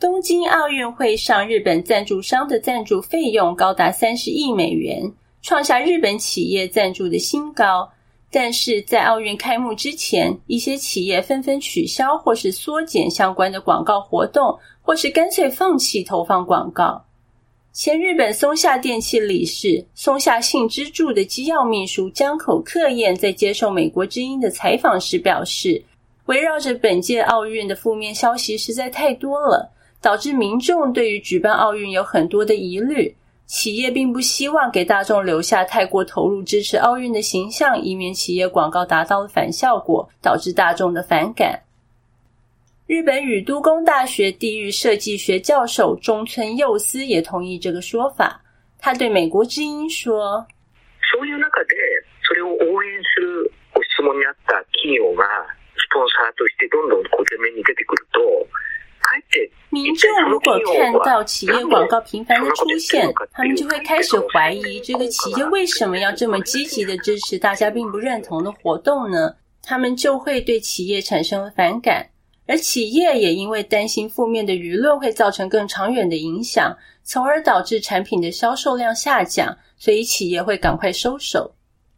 东京奥运会上日本赞助商的赞助费用高达30亿美元，创下日本企业赞助的新高。但是在奥运开幕之前，一些企业纷纷取消或是缩减相关的广告活动，或是干脆放弃投放广告。前日本松下电器理事松下幸之助的机要秘书江口克彦在接受美国之音的采访时表示，围绕着本届奥运的负面消息实在太多了，导致民众对于举办奥运有很多的疑虑。企业并不希望给大众留下太过投入支持奥运的形象，以免企业广告达到了反效果，导致大众的反感。日本宇都宫大学地域设计学教授中村佑司也同意这个说法。他对美国之音说， そういう中でそれを応援するご質問にあった企業がスポンサーとしてどんどん前面に出てくると、 民众如果看到企业广告频繁的出现，他们就会开始怀疑这个企业为什么要这么积极的支持大家并不认同的活动呢？他们就会对企业产生了反感，而企业也因为担心负面的舆论会造成更长远的影响，从而导致产品的销售量下降，所以企业会赶快收手。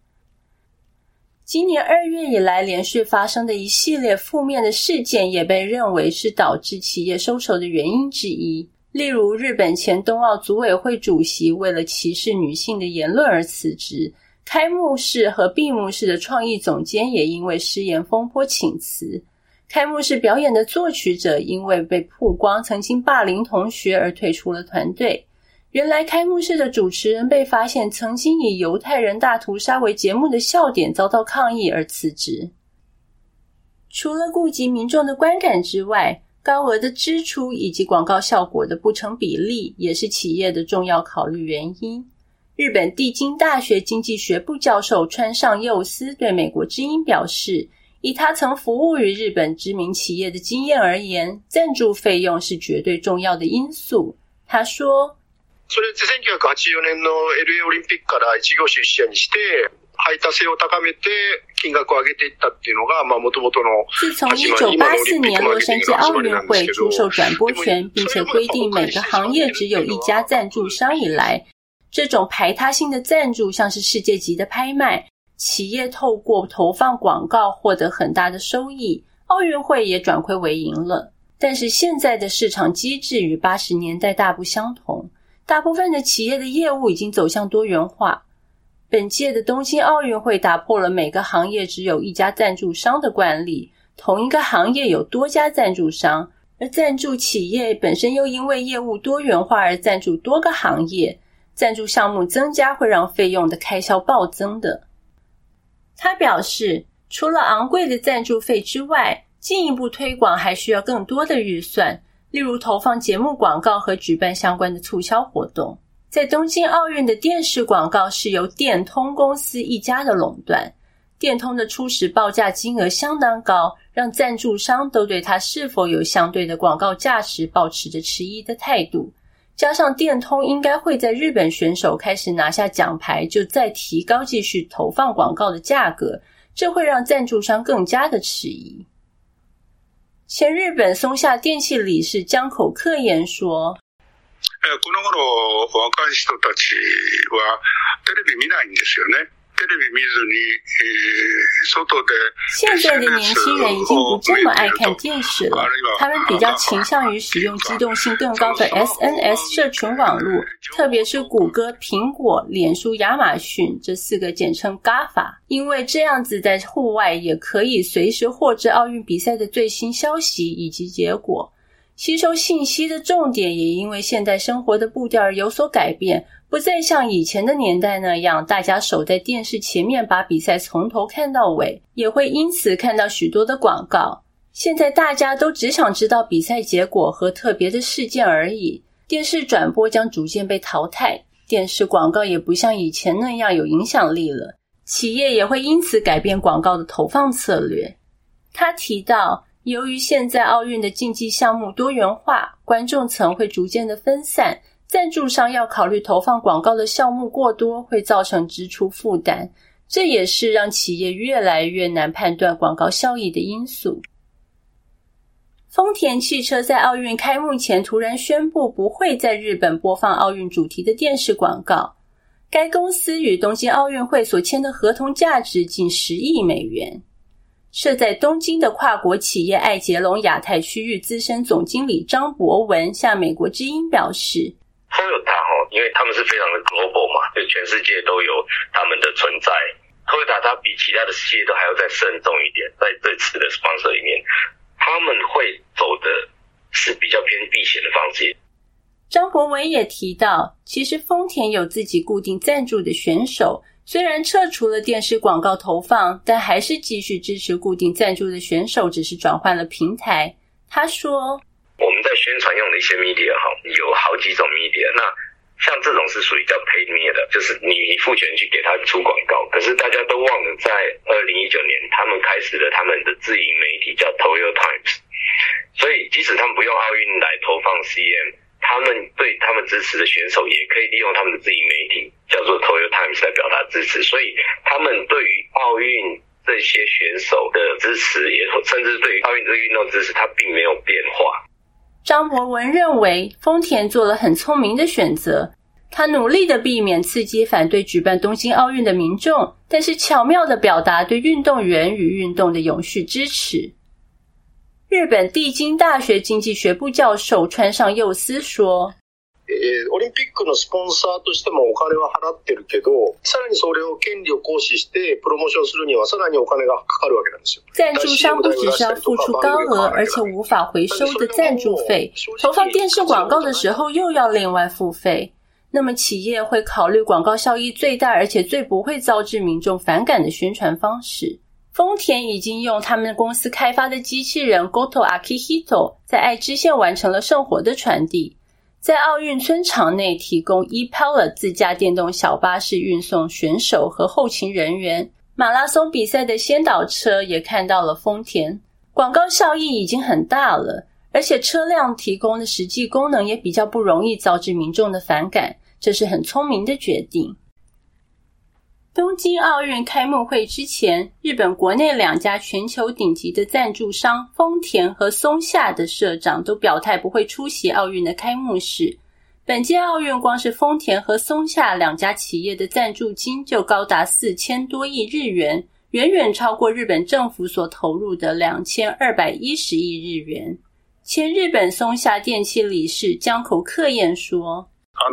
今年2月以来连续发生的一系列负面的事件也被认为是导致企业收手的原因之一。例如日本前冬奥组委会主席为了歧视女性的言论而辞职，开幕式和闭幕式的创意总监也因为失言风波请辞，开幕式表演的作曲者因为被曝光曾经霸凌同学而退出了团队。原来开幕式的主持人被发现曾经以犹太人大屠杀为节目的笑点遭到抗议而辞职。除了顾及民众的观感之外，高额的支出以及广告效果的不成比例也是企业的重要考虑原因。日本帝京大学经济学部教授川上佑司对美国之音表示，以他曾服务于日本知名企业的经验而言，赞助费用是绝对重要的因素。他说， それって1984年の LA オリンピックから一業種一社にして排他性を高めて金額を上げていったっていうのが元々の自从1984年洛杉矶奥运会出售转播权，并且规定每个行业只有一家赞助商以来，这种排他性的赞助像是世界级的拍卖，企业透过投放广告获得很大的收益，奥运会也转亏为盈了。但是现在的市场机制与80年代大不相同，大部分的企业的业务已经走向多元化。本届的东京奥运会打破了每个行业只有一家赞助商的惯例，同一个行业有多家赞助商，而赞助企业本身又因为业务多元化而赞助多个行业，赞助项目增加会让费用的开销暴增的。他表示，除了昂贵的赞助费之外，进一步推广还需要更多的预算，例如投放节目广告和举办相关的促销活动。在东京奥运的电视广告是由电通公司一家的垄断，电通的初始报价金额相当高，让赞助商都对它是否有相对的广告价值抱持着迟疑的态度。加上电通应该会在日本选手开始拿下奖牌就再提高继续投放广告的价格，这会让赞助商更加的迟疑。前日本松下电器理事江口克彦说， この頃若い人たちはテレビ見ないんですよね。テレビ見ずに外で现在的年轻人已经不这么爱看电视了，他们比较倾向于使用机动性更高的 SNS 社群网络，特别是谷歌、苹果、脸书、亚马逊这4个简称 GAFA， 因为这样子在户外也可以随时获知奥运比赛的最新消息以及结果。吸收信息的重点也因为现代生活的步调而有所改变，不再像以前的年代那样大家守在电视前面把比赛从头看到尾，也会因此看到许多的广告。现在大家都只想知道比赛结果和特别的事件而已，电视转播将逐渐被淘汰，电视广告也不像以前那样有影响力了，企业也会因此改变广告的投放策略。他提到，由于现在奥运的竞技项目多元化，观众层会逐渐的分散，赞助商要考虑投放广告的项目过多，会造成支出负担，这也是让企业越来越难判断广告效益的因素。 丰田汽车在奥运开幕前突然宣布不会在日本播放奥运主题的电视广告。该公司与东京奥运会所签的合同价值近10亿美元。设在东京的跨国企业艾捷龙亚太区域资深总经理张博文向美国之音表示， Toyota 因为他们是非常的 global 嘛，就全世界都有他们的存在。Toyota 它比其他的企业都还要再慎重一点，在这次的 sponsor 里面，他们会走的是比较偏避险的方式。 张博文也提到，其实丰田有自己固定赞助的选手，虽然撤除了电视广告投放，但还是继续支持固定赞助的选手，只是转换了平台。他说， 我们在宣传用的一些 media 有好几种 media， 那像这种是属于叫 paid media 的，就是你付钱去给他出广告。可是大家都忘了，在2019年他们开始了他们的自营媒体叫 Toyo Times， 所以即使他们不用奥运来投放 CM， 他们对他们支持的选手也可以利用他们的自营媒体叫做 Toyo Times 来表达支持，所以他们对于奥运这些选手的支持，也甚至对于奥运这个运动支持，它并没有变化。 张博文认为丰田做了很聪明的选择，他努力地避免刺激反对举办东京奥运的民众，但是巧妙地表达对运动员与运动的永续支持。日本帝京大学经济学部教授川上佑司说， オリンピックのスポンサーとしてもお金は払ってるけど、さらにそれを権利を行使してプロモーションするにはさらにお金がかかるわけなんですよ。 赞助商不只是要付出高额而且无法回收的赞助费，投放电视广告的时候又要另外付费。那么企业会考虑广告效益最大而且最不会招致民众反感的宣传方式。丰田已经用他们公司开发的机器人 Goto Akihito 在爱知县完成了圣火的传递，在奥运村场内提供 e-Pellet 自驾电动小巴士运送选手和后勤人员。马拉松比赛的先导车也看到了丰田，广告效益已经很大了，而且车辆提供的实际功能也比较不容易招致民众的反感，这是很聪明的决定。东京奥运开幕会之前，日本国内2家全球顶级的赞助商丰田和松下的社长都表态不会出席奥运的开幕式。本届奥运光是丰田和松下2家企业的赞助金就高达4000多亿日元，远远超过日本政府所投入的2210亿日元。前日本松下電器理事江口克彦说，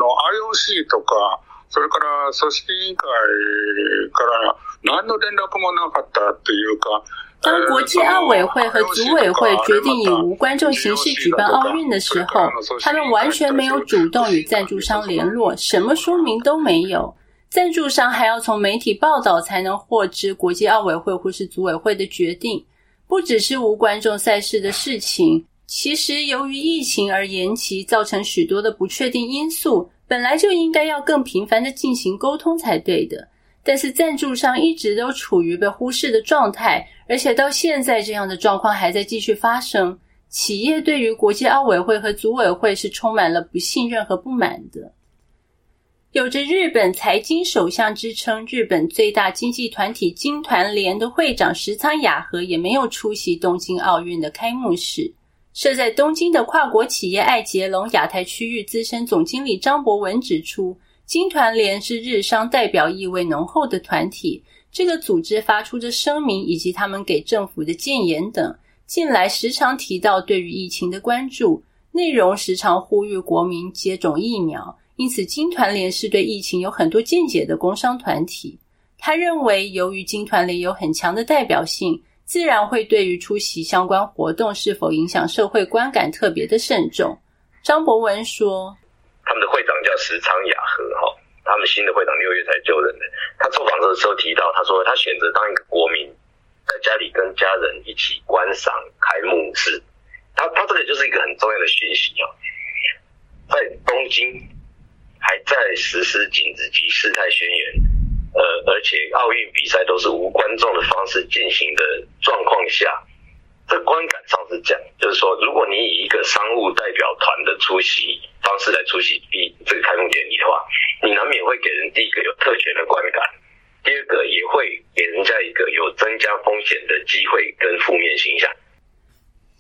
IOC とかそれから組織委員会から何の連絡もなかったっていうか， 当国际奥委会和组委会决定以无观众形式举办奥运的时候，他们完全没有主动与赞助商联络，什么说明都没有。赞助商还要从媒体报道才能获知国际奥委会或是组委会的决定。不只是无观众赛事的事情，其实由于疫情而延期，造成许多的不确定因素，本来就应该要更频繁的进行沟通才对的。但是赞助商一直都处于被忽视的状态，而且到现在这样的状况还在继续发生。企业对于国际奥委会和组委会是充满了不信任和不满的。有着日本财经首相之称，日本最大经济团体经团联的会长石仓雅和也没有出席东京奥运的开幕式。设在东京的跨国企业艾捷龙亚太区域资深总经理张博文指出，经团联是日商代表意味浓厚的团体，这个组织发出的声明以及他们给政府的建言等，近来时常提到对于疫情的关注，内容时常呼吁国民接种疫苗，因此经团联是对疫情有很多见解的工商团体。他认为由于经团联有很强的代表性，自然会对于出席相关活动是否影响社会观感特别的慎重。张博文说， 他们的会长叫石仓雅和，他们新的会长6月才就任的。他受访的时候提到，他说他选择当一个国民，在家里跟家人一起观赏开幕式。他这个就是一个很重要的讯息，在东京还在实施紧急事态宣言，而且奥运比赛都是无观众的方式进行的状况下，这观感上是这样，就是说，如果你以一个商务代表团的出席方式来出席这个开幕典礼的话，你难免会给人第一个有特权的观感，第二个也会给人家一个有增加风险的机会跟负面形象。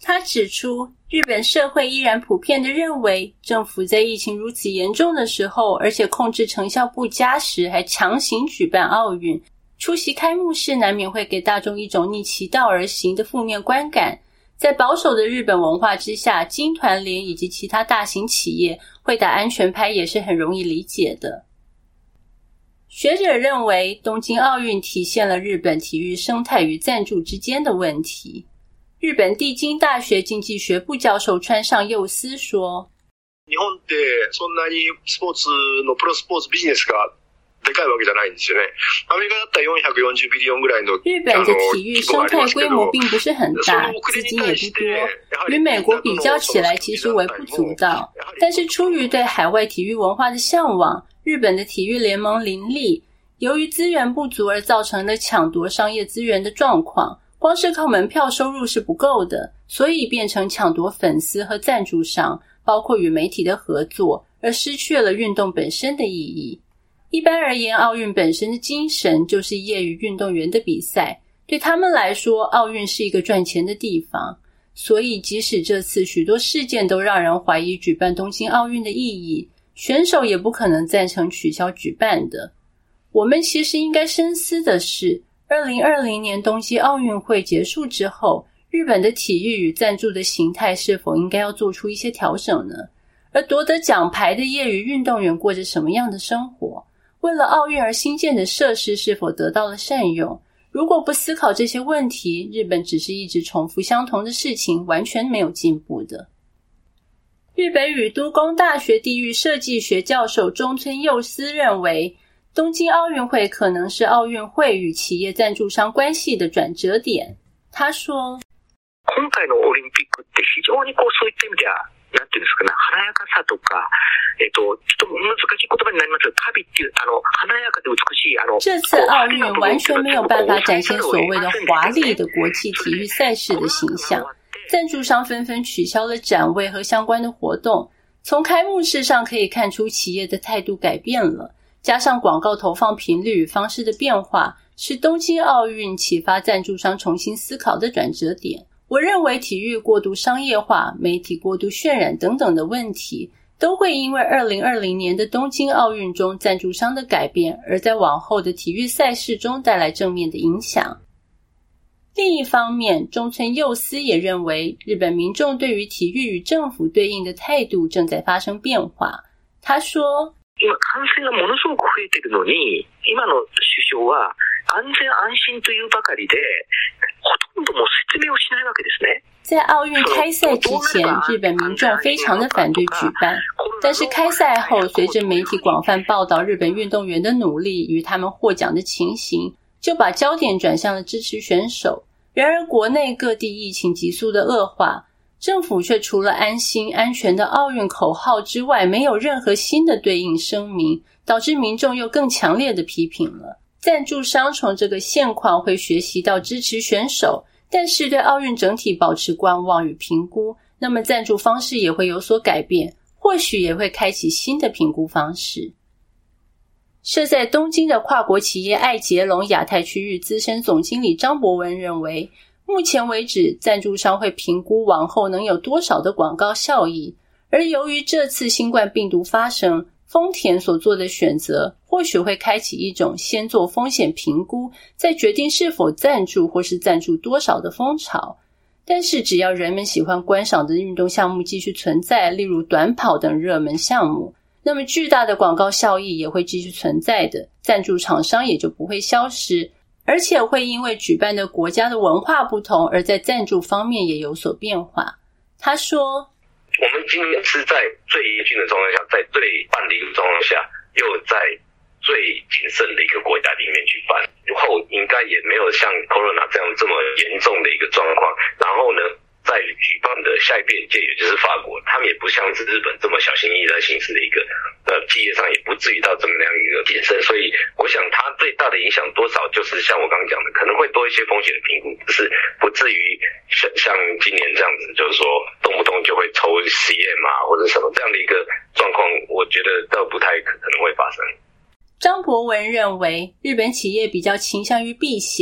他指出，日本社会依然普遍地认为，政府在疫情如此严重的时候，而且控制成效不佳时，还强行举办奥运，出席开幕式难免会给大众一种逆其道而行的负面观感。在保守的日本文化之下，经团联以及其他大型企业会打安全牌也是很容易理解的。学者认为，东京奥运体现了日本体育生态与赞助之间的问题。日本帝京大学经济学部教授川上佑司说， 日本ってそんなにスポーツのプロスポーツビジネスがでかいわけじゃないんですよね。アメリカだったら440ビリオンぐらいの日本的体育生态规模并不是很大，资金也不多，与美国比较起来其实微不足道。但是出于对海外体育文化的向往，日本的体育联盟林立，由于资源不足而造成了抢夺商业资源的状况。光是靠门票收入是不够的，所以变成抢夺粉丝和赞助商，包括与媒体的合作，而失去了运动本身的意义。一般而言，奥运本身的精神就是业余运动员的比赛，对他们来说，奥运是一个赚钱的地方。所以即使这次许多事件都让人怀疑举办东京奥运的意义，选手也不可能赞成取消举办的。我们其实应该深思的是，2020年冬季奥运会结束之后，日本的体育与赞助的形态是否应该要做出一些调整呢？而夺得奖牌的业余运动员过着什么样的生活？为了奥运而新建的设施是否得到了善用？如果不思考这些问题，日本只是一直重复相同的事情，完全没有进步的。日本宇都宫大学地域设计学教授中村佑司认为，东京奥运会可能是奥运会与企业赞助商关系的转折点。他说， 今回のオリンピックって非常にそういった意味では、なんていうんですかね、華やかさとか、ちょっと難しい言葉になりますけど、華美っていう華やかで美しい这次奥运完全没有办法展现所谓的华丽的国际体育赛事的形象，赞助商纷纷取消了展位和相关的活动。从开幕式上可以看出企业的态度改变了。加上广告投放频率与方式的变化，是东京奥运启发赞助商重新思考的转折点。我认为体育过度商业化、媒体过度渲染等等的问题，都会因为2020年的东京奥运中赞助商的改变，而在往后的体育赛事中带来正面的影响。另一方面，中村佑司也认为，日本民众对于体育与政府对应的态度正在发生变化。他说， 今感染がものすごく増えているのに、今の首相は安全安心というばかりで、ほとんどもう説明をしないわけですね。 在奥运开赛之前，日本民众非常的反对举办，但是开赛后，随着媒体广泛报道日本运动员的努力与他们获奖的情形，就把焦点转向了支持选手。然而国内各地疫情急速的恶化，政府却除了安心安全的奥运口号之外，没有任何新的对应声明，导致民众又更强烈的批评了。赞助商从这个现况会学习到支持选手，但是对奥运整体保持观望与评估，那么赞助方式也会有所改变，或许也会开启新的评估方式。设在东京的跨国企业爱捷龙亚太区域资深总经理张博文认为，目前为止，赞助商会评估往后能有多少的广告效益，而由于这次新冠病毒发生，丰田所做的选择或许会开启一种先做风险评估，再决定是否赞助或是赞助多少的风潮。但是只要人们喜欢观赏的运动项目继续存在，例如短跑等热门项目，那么巨大的广告效益也会继续存在的，赞助厂商也就不会消失，而且会因为举办的国家的文化不同，而在赞助方面也有所变化。他说， 我们今年是在最严峻的状况下，在最半离的状况下，又在最谨慎的一个国家里面去办，后应该也没有像 Corona 这样这么严重的一个状况。然后呢，在举办的下一届也就是法国，他们也不像是日本这么小心翼翼在行事的一个企业上也不至于到这么样一个谨慎，所以我想它最大的影响多少就是像我刚刚讲的，可能会多一些风险的评估，只是不至于像今年这样子，就是说动不动就会抽CM或者什么这样的一个状况，我觉得倒不太可能会发生。 张博文认为，日本企业比较倾向于避险，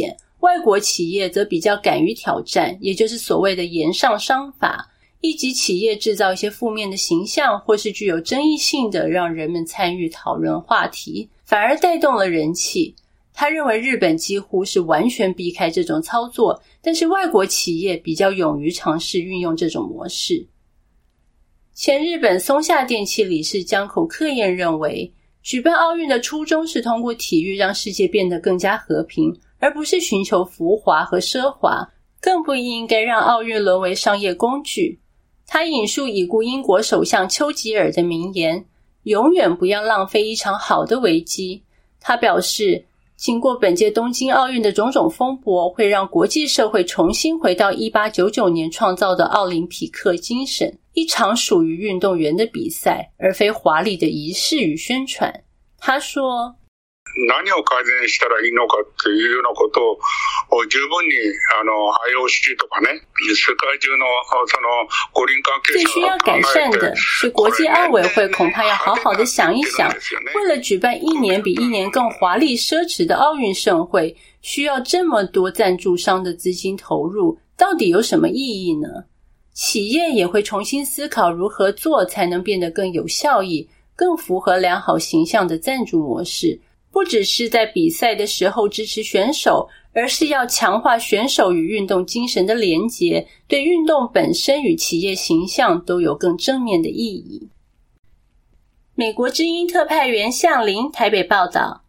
外国企业则比较敢于挑战，也就是所谓的严上商法，一级企业制造一些负面的形象或是具有争议性的让人们参与讨论话题，反而带动了人气。他认为日本几乎是完全避开这种操作，但是外国企业比较勇于尝试运用这种模式。前日本松下电器理事江口克彦认为，举办奥运的初衷是通过体育让世界变得更加和平，而不是寻求浮华和奢华，更不应该让奥运沦为商业工具。他引述已故英国首相丘吉尔的名言，永远不要浪费一场好的危机。他表示，经过本届东京奥运的种种风波，会让国际社会重新回到1899年创造的奥林匹克精神，一场属于运动员的比赛，而非华丽的仪式与宣传。他说， 何を改善したらいいのかっていうようなことを十分にIOCとかね、世界中のその五輪関係者最需要改善的是国际奥委会恐怕要好好的想一想，为了举办一年比一年更华丽奢侈的奥运盛会，需要这么多赞助商的资金投入，到底有什么意义呢？企业也会重新思考如何做才能变得更有效益，更符合良好形象的赞助模式，不只是在比赛的时候支持选手，而是要强化选手与运动精神的连结，对运动本身与企业形象都有更正面的意义。美国之音特派员向林台北报道。